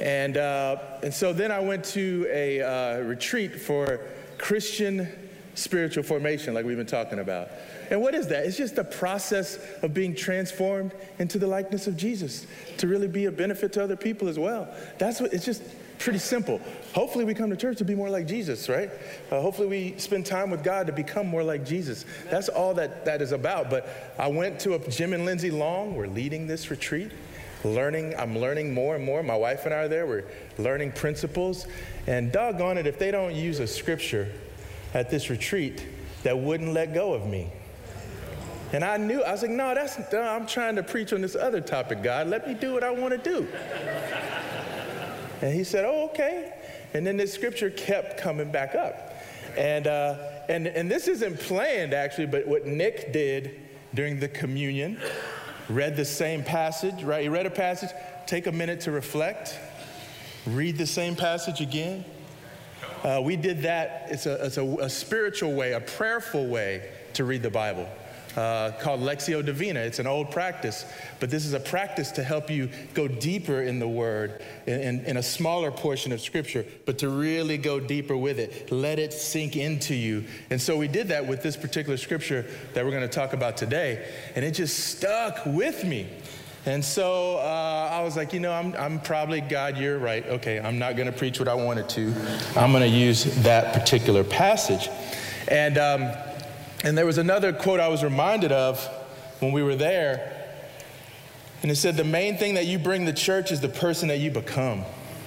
And so then I went to a retreat for Christian spiritual formation, like we've been talking about. And what is that? It's just the process of being transformed into the likeness of Jesus to really be a benefit to other people as well. It's just pretty simple. Hopefully we come to church to be more like Jesus, right? Hopefully we spend time with God to become more like Jesus. That's all that is about. But I went to Jim and Lindsay Long. We're leading this retreat. I'm learning more and more. My wife and I are there. We're learning principles. And doggone it, if they don't use a scripture at this retreat that wouldn't let go of me. And I was like, no, I'm trying to preach on this other topic, God. Let me do what I want to do. And he said, oh, okay. And then this scripture kept coming back up. And this isn't planned, actually, but what Nick did during the communion, read the same passage, right? He read a passage, take a minute to reflect, read the same passage again. We did that. It's a spiritual way, a prayerful way to read the Bible. Called Lectio Divina. It's an old practice, but this is a practice to help you go deeper in the Word in a smaller portion of Scripture, but to really go deeper with it. Let it sink into you. And so we did that with this particular Scripture that we're going to talk about today, and it just stuck with me. And so I was like, I'm probably, God, you're right. Okay, I'm not going to preach what I wanted to. I'm going to use that particular passage. And there was another quote I was reminded of when we were there. And it said, the main thing that you bring to church is the person that you become.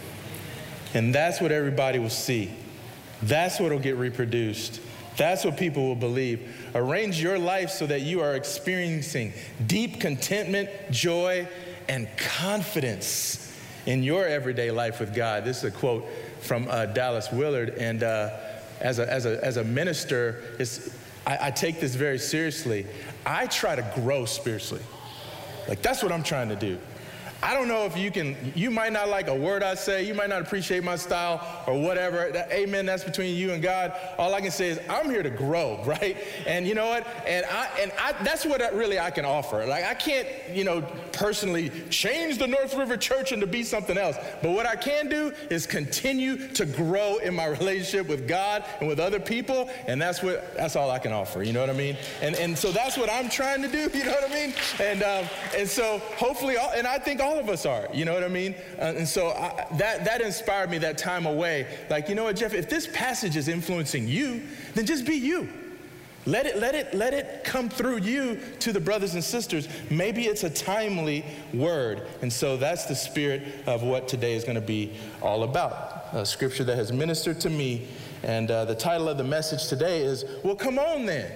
And that's what everybody will see. That's what will get reproduced. That's what people will believe. Arrange your life so that you are experiencing deep contentment, joy, and confidence in your everyday life with God. This is a quote from Dallas Willard. And as a minister, I take this very seriously. I try to grow spiritually. Like, that's what I'm trying to do. I don't know if you might not like a word I say, you might not appreciate my style or whatever. Amen, that's between you and God. All I can say is I'm here to grow, right? And you know what? And that's what I can offer. Like, I can't, personally change the North River Church into be something else. But what I can do is continue to grow in my relationship with God and with other people, and that's all I can offer, you know what I mean? And so that's what I'm trying to do, you know what I mean? And so hopefully, and I think all of us are, you know what I mean? And so that inspired me that time away. Like, you know what, Jeff, if this passage is influencing you, then just be you. Let it come through you to the brothers and sisters. Maybe it's a timely word. And so that's the spirit of what today is going to be all about. A scripture that has ministered to me. And the title of the message today is, well, come on then.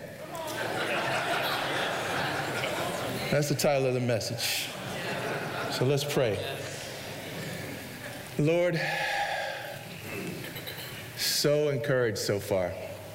That's the title of the message. So let's pray. Lord, so encouraged so far.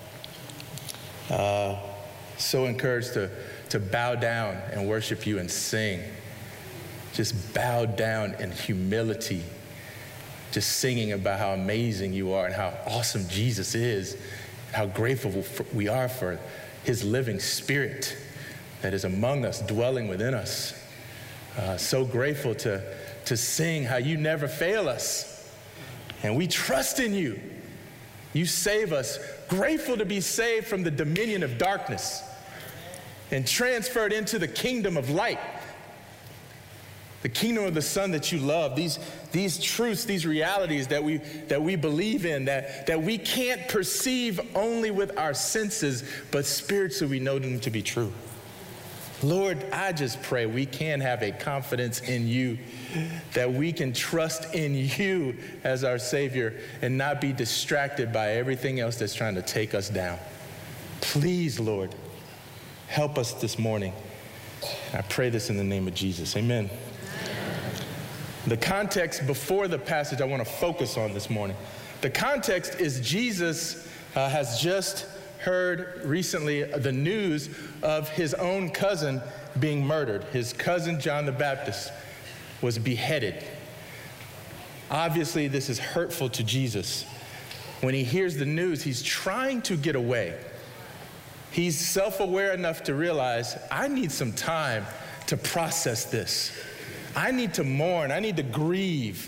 So encouraged to bow down and worship you and sing. Just bow down in humility. Just singing about how amazing you are and how awesome Jesus is. And how grateful we are for his living spirit that is among us, dwelling within us. So grateful to sing how you never fail us. And we trust in you. You save us. Grateful to be saved from the dominion of darkness and transferred into the kingdom of light. The kingdom of the Son that you love. These truths, these realities that we believe in, that we can't perceive only with our senses, but spiritually we know them to be true. Lord, I just pray we can have a confidence in you, that we can trust in you as our Savior and not be distracted by everything else that's trying to take us down. Please, Lord, help us this morning. I pray this in the name of Jesus. Amen. The context before the passage I want to focus on this morning. The context is Jesus has just heard recently the news of his own cousin being murdered. His cousin, John the Baptist, was beheaded. Obviously, this is hurtful to Jesus. When he hears the news, he's trying to get away. He's self-aware enough to realize, I need some time to process this. I need to mourn. I need to grieve.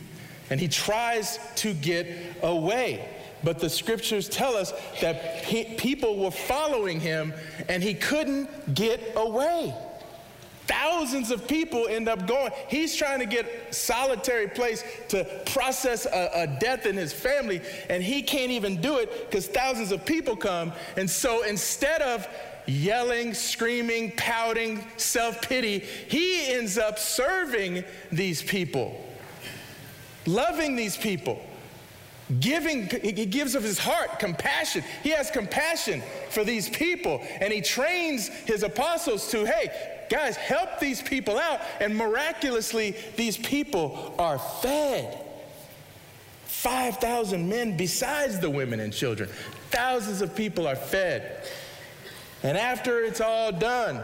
and he tries to get away. But the scriptures tell us that people were following him, and he couldn't get away. Thousands of people end up going. He's trying to get a solitary place to process a death in his family, and he can't even do it because thousands of people come. And so instead of yelling, screaming, pouting, self-pity, he ends up serving these people, loving these people, giving. He gives of his heart compassion. He has compassion for these people, and he trains his apostles to, hey, guys, help these people out. And miraculously, these people are fed. 5,000 men besides the women and children. Thousands of people are fed. And after it's all done,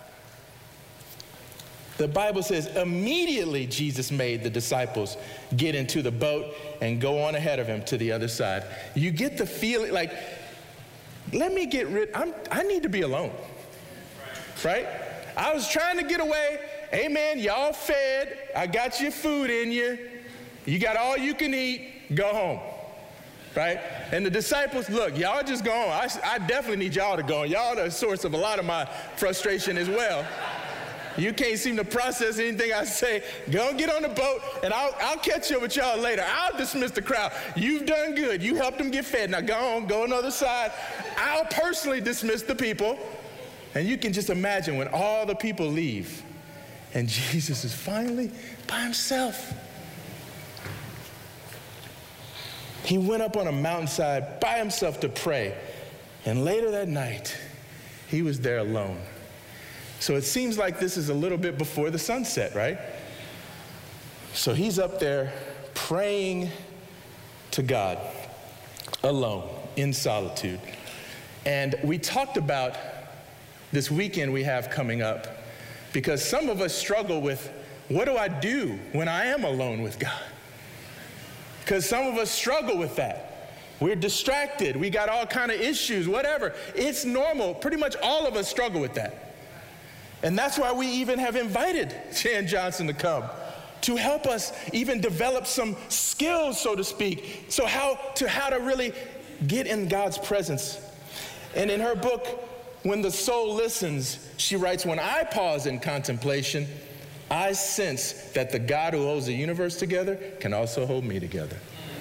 the Bible says immediately Jesus made the disciples get into the boat and go on ahead of him to the other side. You get the feeling like, let me get rid, I need to be alone, right? I was trying to get away. Amen. Y'all fed. I got your food in you. You got all you can eat. Go home. Right? And the disciples, look, y'all just go on. I definitely need y'all to go on. Y'all are the source of a lot of my frustration as well. You can't seem to process anything I say. Go get on the boat, and I'll catch up with y'all later. I'll dismiss the crowd. You've done good. You helped them get fed. Now go on, go on the other side. I'll personally dismiss the people. And you can just imagine when all the people leave and Jesus is finally by himself. He went up on a mountainside by himself to pray. And later that night, he was there alone. So it seems like this is a little bit before the sunset, right? So he's up there praying to God alone in solitude. And we talked about this weekend we have coming up, because some of us struggle with, what do I do when I am alone with God? Because some of us struggle with that. We're distracted. We got all kind of issues, whatever. It's normal. Pretty much all of us struggle with that. And that's why we even have invited Jan Johnson to come, to help us even develop some skills, so to speak, so how to really get in God's presence. And in her book, When the Soul Listens, she writes, when I pause in contemplation, I sense that the God who holds the universe together can also hold me together.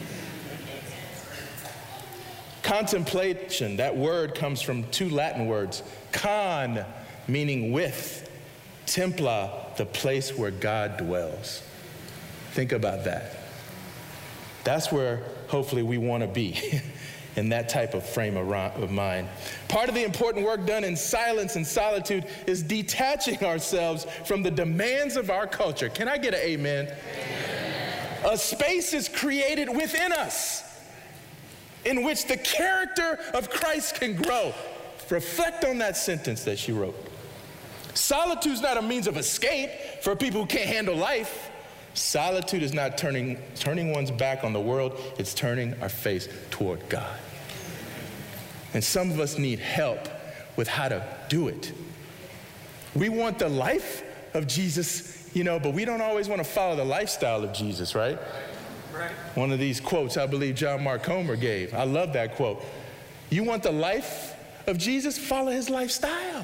Contemplation, that word comes from two Latin words. Con, meaning with. Templa, the place where God dwells. Think about that. That's where hopefully we want to be. In that type of frame of mind. Part of the important work done in silence and solitude is detaching ourselves from the demands of our culture. Can I get an amen? Amen. A space is created within us in which the character of Christ can grow. Reflect on that sentence that she wrote. Solitude is not a means of escape for people who can't handle life. Solitude is not turning one's back on the world. It's turning our face toward God. And some of us need help with how to do it. We want the life of Jesus, but we don't always want to follow the lifestyle of Jesus, right? Right. One of these quotes I believe John Mark Comer gave. I love that quote. You want the life of Jesus? Follow his lifestyle.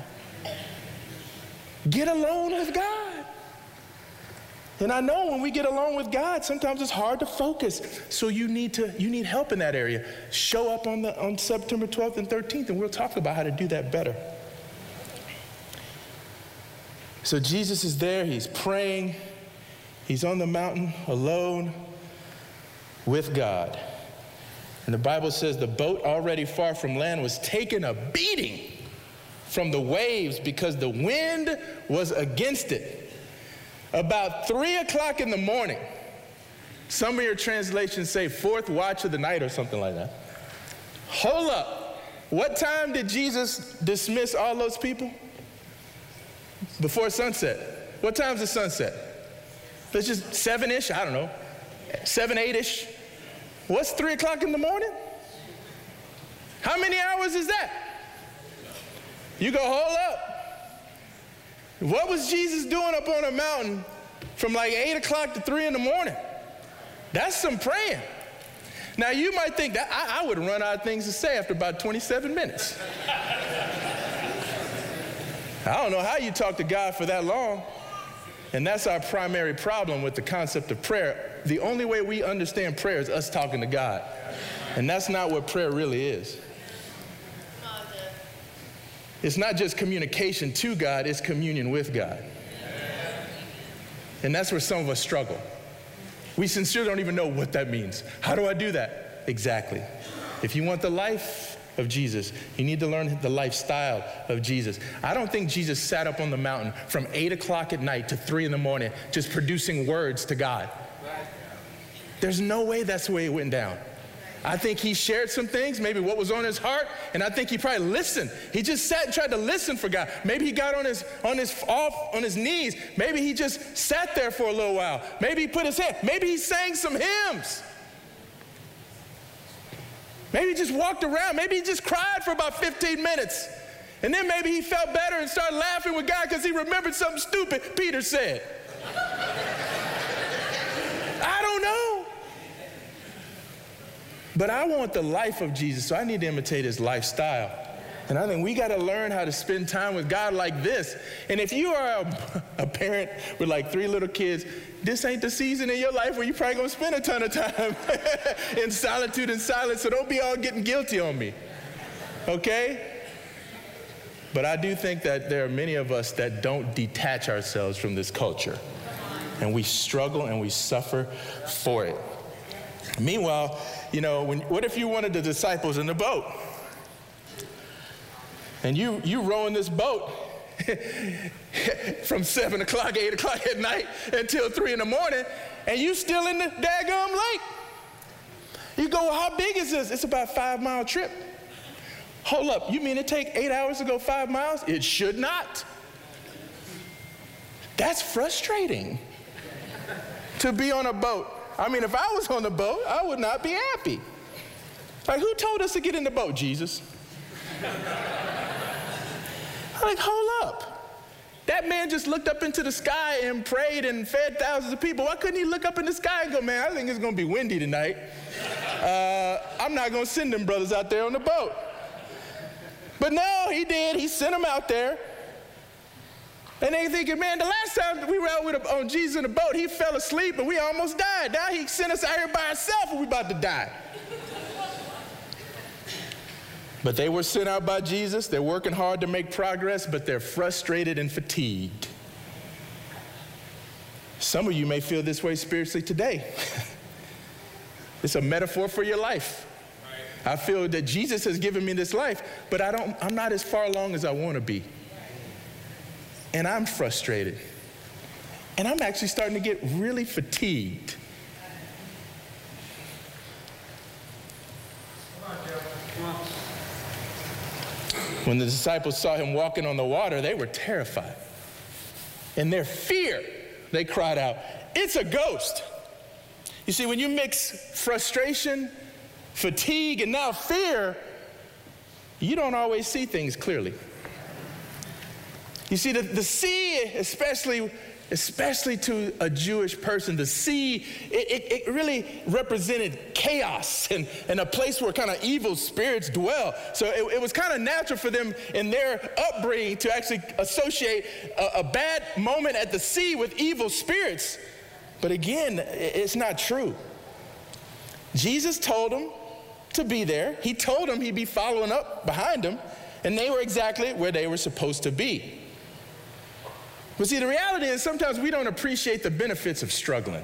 Get alone with God. And I know when we get alone with God, sometimes it's hard to focus. So you need help in that area. Show up on September 12th and 13th, and we'll talk about how to do that better. So Jesus is there, he's praying, he's on the mountain alone with God. And the Bible says the boat, already far from land, was taking a beating from the waves because the wind was against it. About 3 o'clock in the morning, some of your translations say fourth watch of the night or something like that. Hold up. What time did Jesus dismiss all those people? Before sunset. What time's the sunset? It's just 7-ish, I don't know. 7, 8-ish. What's 3 o'clock in the morning? How many hours is that? You go, hold up. What was Jesus doing up on a mountain from like 8 o'clock to 3 in the morning? That's some praying. Now, you might think that I would run out of things to say after about 27 minutes. I don't know how you talk to God for that long. And that's our primary problem with the concept of prayer. The only way we understand prayer is us talking to God. And that's not what prayer really is. It's not just communication to God, it's communion with God. And that's where some of us struggle. We sincerely don't even know what that means. How do I do that? Exactly. If you want the life of Jesus, you need to learn the lifestyle of Jesus. I don't think Jesus sat up on the mountain from 8 o'clock at night to 3 in the morning just producing words to God. There's no way that's the way it went down. I think he shared some things, maybe what was on his heart, and I think he probably listened. He just sat and tried to listen for God. Maybe he got on his knees. Maybe he just sat there for a little while. Maybe he put his hand. Maybe he sang some hymns. Maybe he just walked around. Maybe he just cried for about 15 minutes. And then maybe he felt better and started laughing with God because he remembered something stupid Peter said. I don't know. But I want the life of Jesus, so I need to imitate his lifestyle. And I think we got to learn how to spend time with God like this. And if you are a parent with like 3 little kids, this ain't the season in your life where you're probably going to spend a ton of time in solitude and silence, so don't be all getting guilty on me, okay? But I do think that there are many of us that don't detach ourselves from this culture, and we struggle and we suffer for it. Meanwhile, you know, what if you wanted the disciples in the boat? And you rowing this boat from 7 o'clock, 8 o'clock at night until 3 in the morning, and you still in the daggum lake. You go, well, how big is this? It's about a 5-mile trip. Hold up, you mean it take 8 hours to go 5 miles? It should not. That's frustrating to be on a boat. I mean, if I was on the boat, I would not be happy. Like, who told us to get in the boat, Jesus? I'm like, hold up. That man just looked up into the sky and prayed and fed thousands of people. Why couldn't he look up in the sky and go, man, I think it's going to be windy tonight. I'm not going to send them brothers out there on the boat. But no, he did. He sent them out there. And they thinking, man, the last time we were out on Jesus in the boat, he fell asleep and we almost died. Now he sent us out here by ourselves and we're about to die. But they were sent out by Jesus. They're working hard to make progress, but they're frustrated and fatigued. Some of you may feel this way spiritually today. It's a metaphor for your life. I feel that Jesus has given me this life, but I'm not as far along as I want to be. And I'm frustrated. And I'm actually starting to get really fatigued. When the disciples saw him walking on the water, they were terrified. In their fear, they cried out, "It's a ghost." You see, when you mix frustration, fatigue, and now fear, you don't always see things clearly. You see, the sea, especially to a Jewish person, the sea, it really represented chaos and a place where kind of evil spirits dwell. So it was kind of natural for them in their upbringing to actually associate a bad moment at the sea with evil spirits. But again, it's not true. Jesus told them to be there. He told them he'd be following up behind them, and they were exactly where they were supposed to be. But see, the reality is sometimes we don't appreciate the benefits of struggling.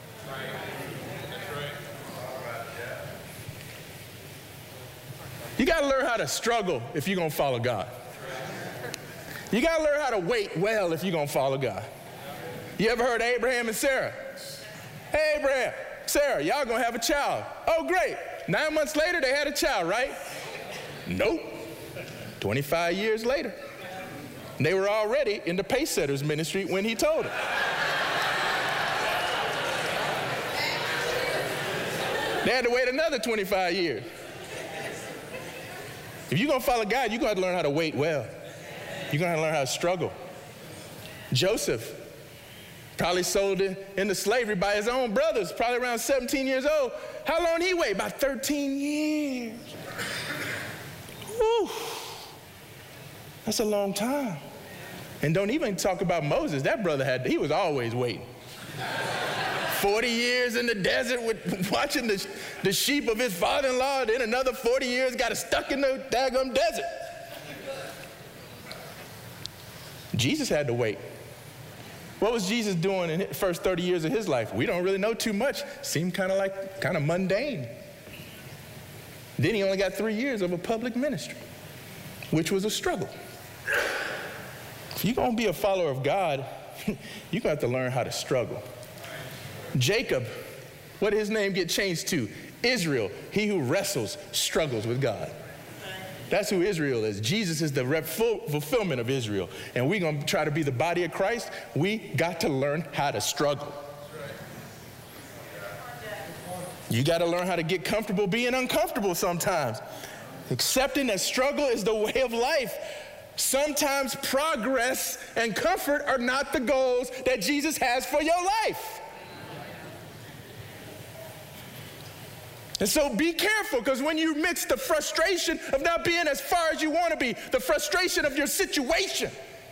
You got to learn how to struggle if you're going to follow God. You got to learn how to wait well if you're going to follow God. You ever heard of Abraham and Sarah? Hey, Abraham, Sarah, y'all going to have a child. Oh, great. 9 months later, they had a child, right? Nope. 25 years later. They were already in the Pacesetters ministry when he told them. They had to wait another 25 years. If you're going to follow God, you're going to have to learn how to wait well. You're going to have to learn how to struggle. Joseph Probably sold into slavery by his own brothers, probably around 17 years old. How long did he wait? About 13 years. Whew. That's a long time. And don't even talk about Moses. That brother he was always waiting. 40 years in the desert watching the sheep of his father-in-law, then another 40 years got stuck in the daggum desert. Jesus had to wait. What was Jesus doing in the first 30 years of his life? We don't really know too much. Seemed kind of mundane. Then he only got 3 years of a public ministry, which was a struggle. If you're going to be a follower of God, you're going to have to learn how to struggle. Jacob, what did his name get changed to? Israel, he who wrestles, struggles with God. That's who Israel is. Jesus is the fulfillment of Israel. And we're going to try to be the body of Christ. We got to learn how to struggle. You got to learn how to get comfortable being uncomfortable sometimes. Accepting that struggle is the way of life. Sometimes progress and comfort are not the goals that Jesus has for your life. And so be careful, because when you mix the frustration of not being as far as you want to be, the frustration of your situation,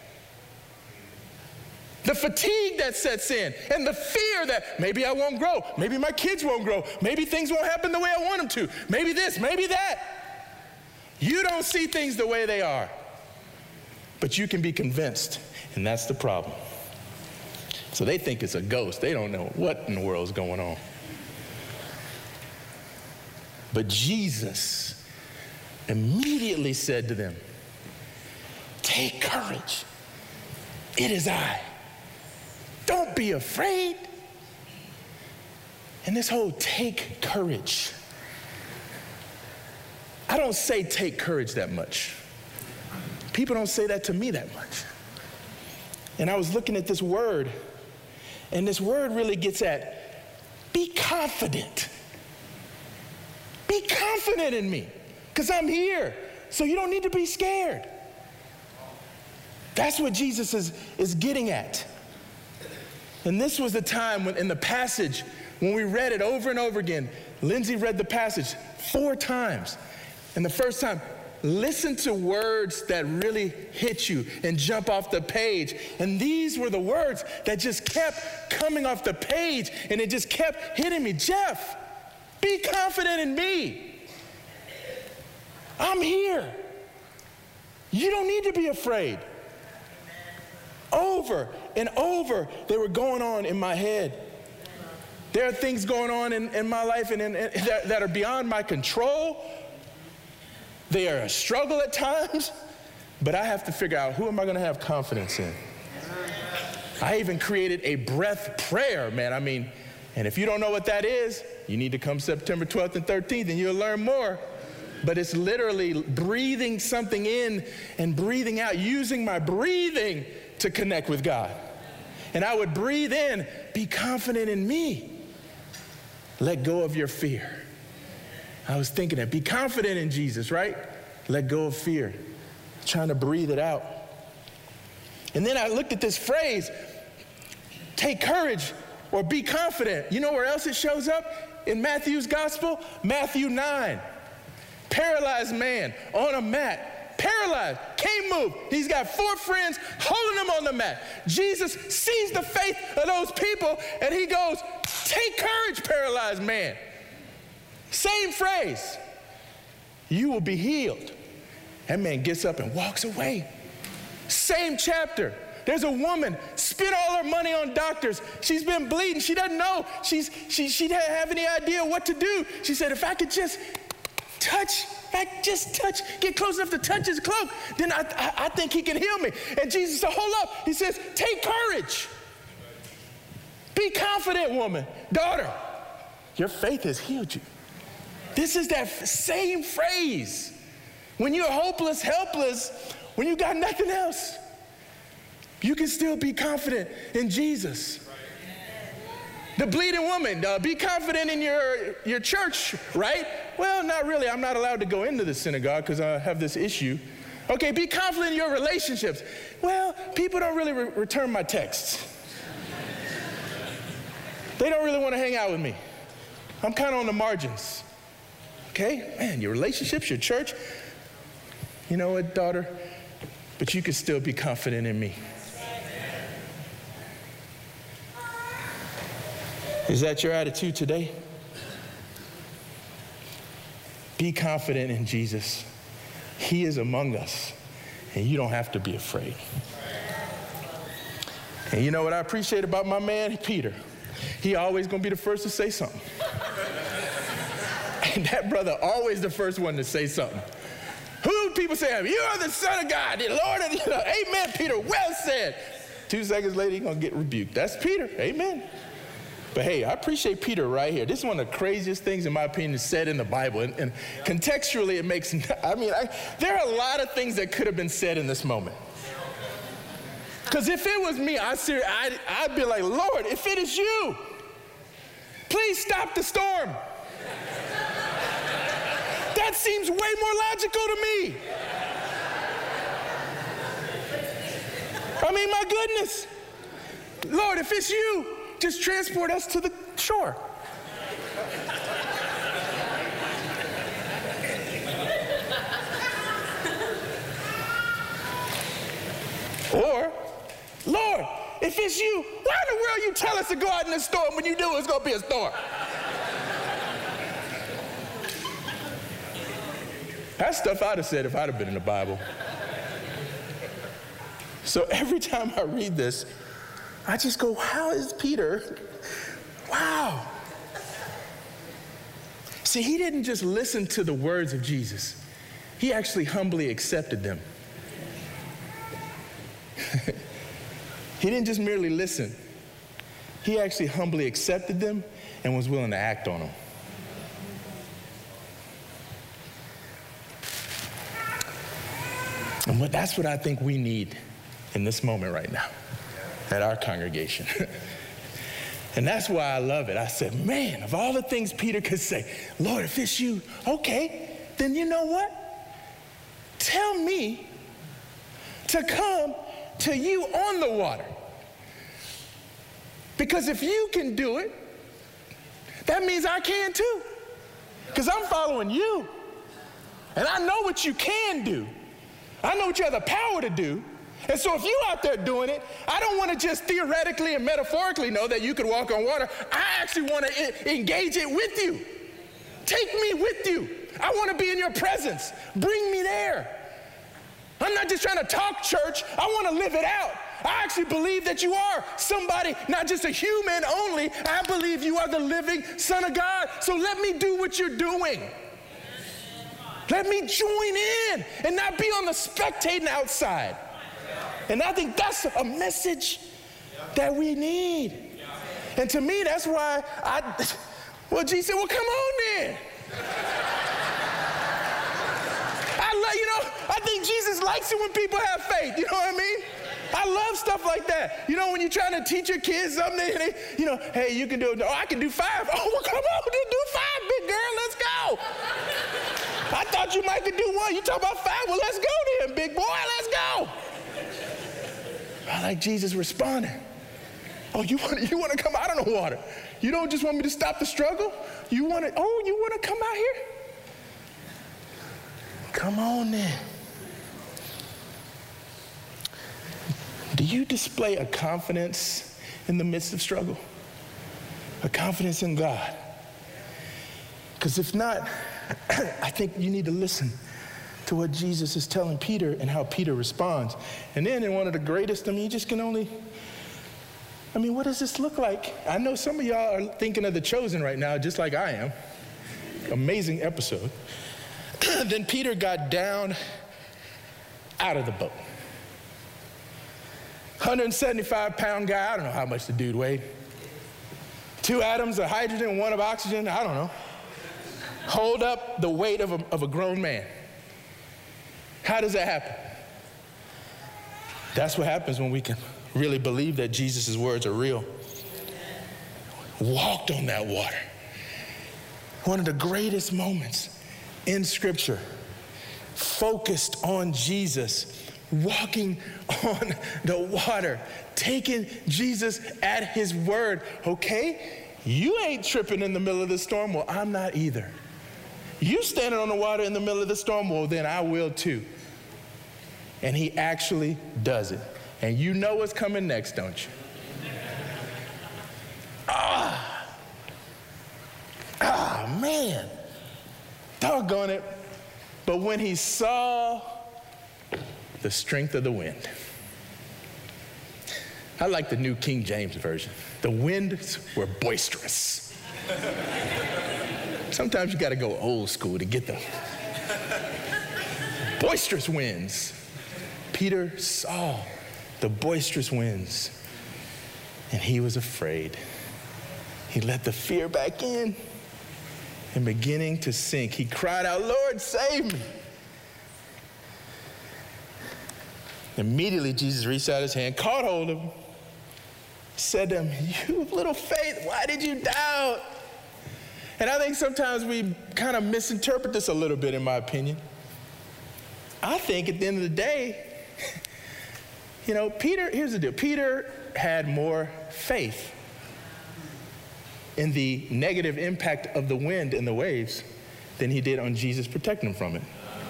the fatigue that sets in, and the fear that maybe I won't grow, maybe my kids won't grow, maybe things won't happen the way I want them to, maybe this, maybe that. You don't see things the way they are, but you can be convinced, and that's the problem. So they think it's a ghost. They don't know what in the world is going on. But Jesus immediately said to them, "Take courage. It is I. Don't be afraid." And this whole take courage, I don't say take courage that much. People don't say that to me that much. And I was looking at this word, and this word really gets at be confident. Be confident in me, because I'm here, so you don't need to be scared. That's what Jesus is getting at. And this was the time when in the passage, when we read it over and over again, Lindsay read the passage 4 times. And the first time, listen to words that really hit you and jump off the page. And these were the words that just kept coming off the page, and it just kept hitting me. Jeff, be confident in me. I'm here. You don't need to be afraid. Over and over, they were going on in my head. There are things going on in my life that are beyond my control. They are a struggle at times, but I have to figure out, who am I going to have confidence in? I even created a breath prayer, man. And if you don't know what that is, you need to come September 12th and 13th, and you'll learn more. But it's literally breathing something in and breathing out, using my breathing to connect with God. And I would breathe in, be confident in me. Let go of your fear. I was thinking that, be confident in Jesus, right? Let go of fear. Trying to breathe it out. And then I looked at this phrase, take courage or be confident. You know where else it shows up? In Matthew's gospel, Matthew 9. Paralyzed man on a mat. Paralyzed, can't move. He's got 4 friends holding him on the mat. Jesus sees the faith of those people, and he goes, take courage, paralyzed man. Same phrase. You will be healed. That man gets up and walks away. Same chapter. There's a woman, spent all her money on doctors. She's been bleeding. She doesn't know. She doesn't have any idea what to do. She said, if I could just touch, get close enough to touch his cloak, then I think he can heal me. And Jesus said, hold up. He says, take courage. Be confident, woman. Daughter, your faith has healed you. This is that same phrase. When you're hopeless, helpless, when you got nothing else, you can still be confident in Jesus. The bleeding woman, be confident in your church, right? Well, not really. I'm not allowed to go into the synagogue because I have this issue. Okay, be confident in your relationships. Well, people don't really return my texts. They don't really want to hang out with me. I'm kind of on the margins. Okay? Man, your relationships, your church. You know what, daughter? But you can still be confident in me. Is that your attitude today? Be confident in Jesus. He is among us, and you don't have to be afraid. And you know what I appreciate about my man, Peter? He always going to be the first to say something. And that brother always the first one to say something. Who do people say, you are the Son of God, the Lord, and amen, Peter, well said. 2 seconds later, he's going to get rebuked. That's Peter, amen. But hey, I appreciate Peter right here. This is one of the craziest things, in my opinion, said in the Bible. And contextually, it makes, there are a lot of things that could have been said in this moment. Because if it was me, I'd be like, Lord, if it is you, please stop the storm. That seems way more logical to me. My goodness. Lord, if it's you, just transport us to the shore. Or, Lord, if it's you, why in the world you tell us to go out in the storm when you knew it was going to be a storm? That's stuff I'd have said if I'd have been in the Bible. So every time I read this, I just go, how is Peter? Wow. See, he didn't just listen to the words of Jesus. He actually humbly accepted them. He didn't just merely listen. He actually humbly accepted them and was willing to act on them. And that's what I think we need in this moment right now at our congregation. And that's why I love it. I said, man, of all the things Peter could say, Lord, if it's you, okay, then you know what? Tell me to come to you on the water. Because if you can do it, that means I can too. Because I'm following you. And I know what you can do. I know what you have the power to do. And so if you out there doing it, I don't want to just theoretically and metaphorically know that you could walk on water. I actually want to engage it with you. Take me with you. I want to be in your presence. Bring me there. I'm not just trying to talk church. I want to live it out. I actually believe that you are somebody, not just a human only. I believe you are the living Son of God. So let me do what you're doing. Let me join in and not be on the spectating outside. And I think that's a message that we need. And to me, that's why Jesus said, well, come on then. I think Jesus likes it when people have faith. You know what I mean? I love stuff like that. You know, when you're trying to teach your kids something, hey, you can do it. Oh, I can do 5. Oh, well, come on, do 5, big girl. Let's go. I thought you might could do 1. You talk about 5. Well, let's go then, big boy. Let's go. I like Jesus responding. Oh, you want to come out of the water? You don't just want me to stop the struggle? You want to come out here? Come on then. Do you display a confidence in the midst of struggle? A confidence in God? Because if not, I think you need to listen to what Jesus is telling Peter and how Peter responds. And then in one of the greatest, you just can only, what does this look like? I know some of y'all are thinking of The Chosen right now, just like I am. Amazing episode. Then Peter got down out of the boat. 175-pound guy, I don't know how much the dude weighed. 2 atoms of hydrogen, 1 of oxygen, I don't know. Hold up the weight of a grown man. How does that happen? That's what happens when we can really believe that Jesus' words are real. Walked on that water. One of the greatest moments in Scripture. Focused on Jesus. Walking on the water. Taking Jesus at his word. Okay? You ain't tripping in the middle of the storm. Well, I'm not either. You standing on the water in the middle of the storm. Well, then I will too. And he actually does it. And you know what's coming next, don't you? Man. Doggone it. But when he saw the strength of the wind, I like the New King James Version. The winds were boisterous. Sometimes you got to go old school to get the boisterous winds. Peter saw the boisterous winds, and he was afraid. He let the fear back in, and beginning to sink, he cried out, "Lord, save me." Immediately, Jesus reached out his hand, caught hold of him, said to him, "You of little faith, why did you doubt?" And I think sometimes we kind of misinterpret this a little bit, in my opinion. I think at the end of the day, Peter, here's the deal. Peter had more faith in the negative impact of the wind and the waves than he did on Jesus protecting him from it.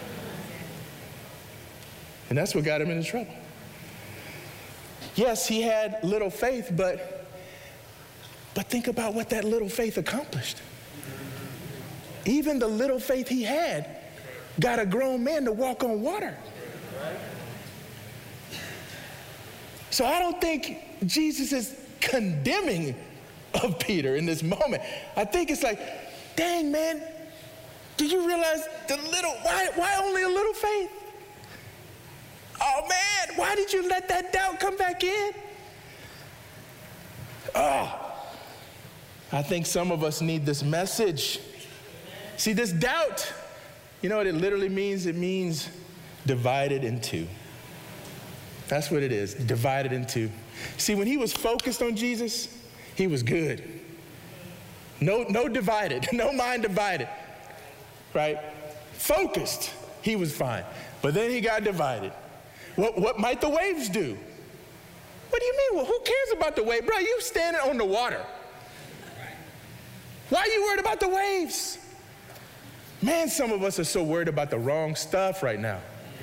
And that's what got him into trouble. Yes, he had little faith, but think about what that little faith accomplished. Even the little faith he had got a grown man to walk on water. So I don't think Jesus is condemning of Peter in this moment. I think it's like, dang, man, do you realize why only a little faith? Oh, man, why did you let that doubt come back in? I think some of us need this message. See, this doubt, you know what it literally means? It means divided in two. That's what it is, divided in two. See, when he was focused on Jesus, he was good. No divided, no mind divided, right? Focused, he was fine. But then he got divided. What might the waves do? What do you mean? Well, who cares about the wave? Bro, you standing on the water. Why are you worried about the waves? Man, some of us are so worried about the wrong stuff right now.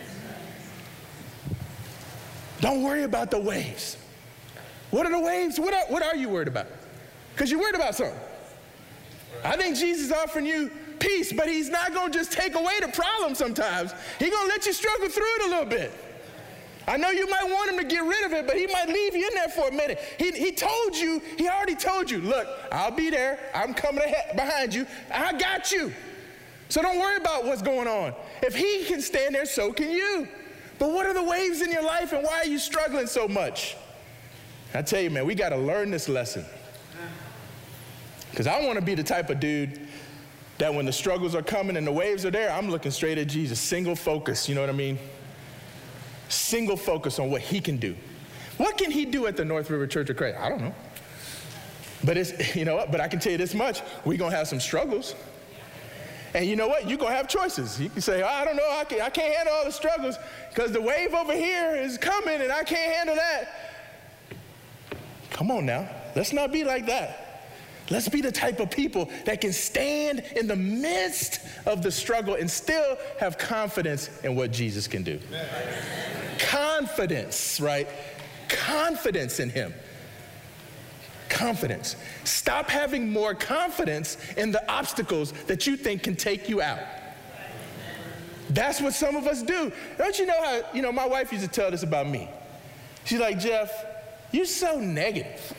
Don't worry about the waves. What are the waves? What are you worried about? Because you're worried about something. I think Jesus is offering you peace, but he's not going to just take away the problem sometimes. He's going to let you struggle through it a little bit. I know you might want him to get rid of it, but he might leave you in there for a minute. He already told you, look, I'll be there. I'm coming behind you. I got you. So don't worry about what's going on. If he can stand there, so can you. But what are the waves in your life, and why are you struggling so much? I tell you, man, we got to learn this lesson. Because I want to be the type of dude that when the struggles are coming and the waves are there, I'm looking straight at Jesus, single focus, you know what I mean? Single focus on what he can do. What can he do at the North River Church of Christ? I don't know. But but I can tell you this much, we're going to have some struggles. And you know what? You're going to have choices. You can say, I don't know, I can't handle all the struggles because the wave over here is coming and I can't handle that. Come on now. Let's not be like that. Let's be the type of people that can stand in the midst of the struggle and still have confidence in what Jesus can do. Confidence, right? Confidence in him. Confidence. Stop having more confidence in the obstacles that you think can take you out. That's what some of us do. Don't you know how, my wife used to tell this about me. She's like, Jeff, you're so negative.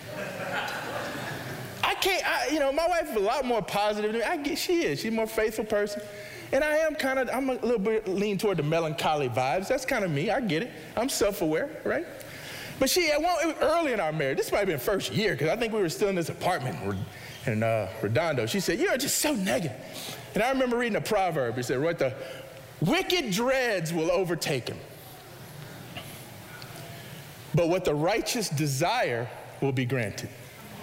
My wife is a lot more positive than me. She is. She's a more faithful person. And I'm a little bit lean toward the melancholy vibes. That's kind of me. I get it. I'm self-aware, right? But it was early in our marriage. This might have been first year, because I think we were still in this apartment in Redondo. She said, "You're just so negative." And I remember reading a proverb. It said, the wicked dreads will overtake him, but what the righteous desire will be granted.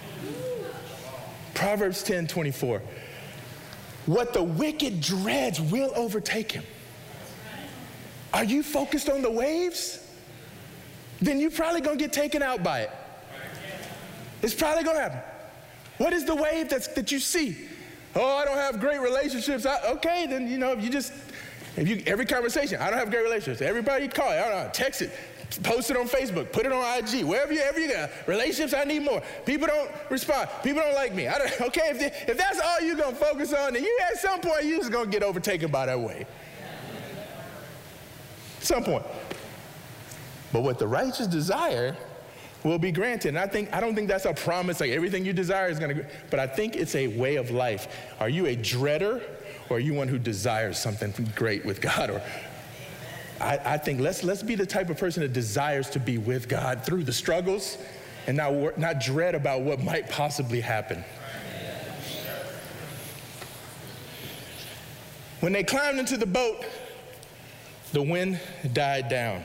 Proverbs 10:24. What the wicked dreads will overtake him. Are you focused on the waves? Then you're probably going to get taken out by it. It's probably going to happen. What is the wave that you see? Oh, I don't have great relationships. Okay, then, every conversation, I don't have great relationships. Everybody call it, I don't know, text it, post it on Facebook, put it on IG, wherever you got. Relationships, I need more. People don't respond. People don't like me. Okay, if that's all you're going to focus on, then you at some point, you're just going to get overtaken by that wave. At some point. But what the righteous desire will be granted. And I don't think that's a promise, like everything you desire is going to, but I think it's a way of life. Are you a dreader, or are you one who desires something great with God? Or I think let's be the type of person that desires to be with God through the struggles and not dread about what might possibly happen. When they climbed into the boat, the wind died down.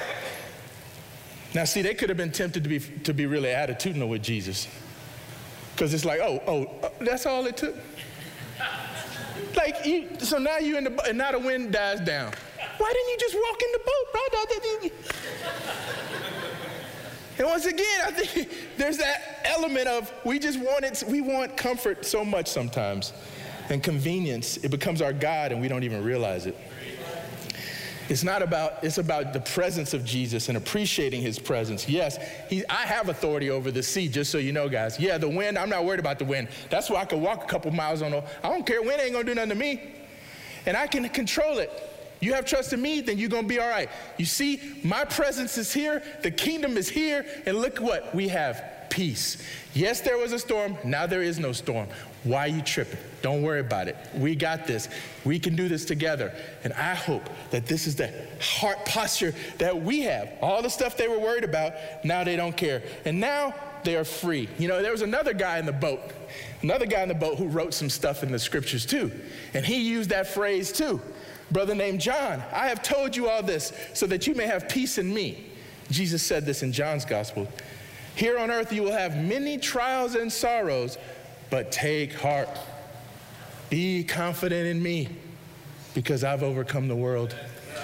Now, see, they could have been tempted to be really attitudinal with Jesus, because it's like, that's all it took. So now you in the boat, and now the wind dies down. Why didn't you just walk in the boat, bro? And once again, I think there's that element of we want comfort so much sometimes, and convenience. It becomes our God, and we don't even realize it. It's about the presence of Jesus and appreciating his presence. Yes, I have authority over the sea, just so you know, guys. Yeah, the wind, I'm not worried about the wind. That's why I can walk a couple miles I don't care, wind ain't gonna do nothing to me. And I can control it. You have trust in me, then you're gonna be all right. You see, my presence is here, the kingdom is here, and look what, we have peace. Yes, there was a storm, now there is no storm. Why are you tripping? Don't worry about it. We got this. We can do this together. And I hope that this is the heart posture that we have. All the stuff they were worried about, now they don't care. And now they are free. There was another guy in the boat who wrote some stuff in the scriptures too. And he used that phrase too. Brother named John, I have told you all this so that you may have peace in me. Jesus said this in John's gospel. Here on earth you will have many trials and sorrows, but take heart. Be confident in me, because I've overcome the world.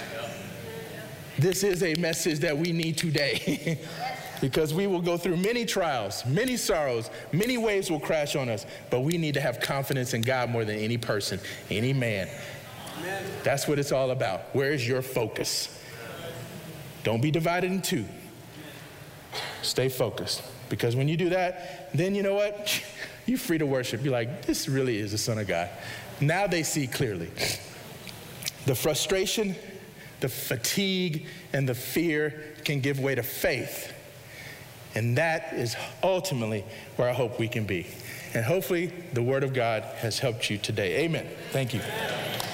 This is a message that we need today, because we will go through many trials, many sorrows, many waves will crash on us, but we need to have confidence in God more than any person, any man. Amen. That's what it's all about. Where is your focus? Don't be divided in two. Stay focused, because when you do that, then you know what? You're free to worship. You're like, this really is the Son of God. Now they see clearly. The frustration, the fatigue, and the fear can give way to faith. And that is ultimately where I hope we can be. And hopefully the Word of God has helped you today. Amen. Thank you.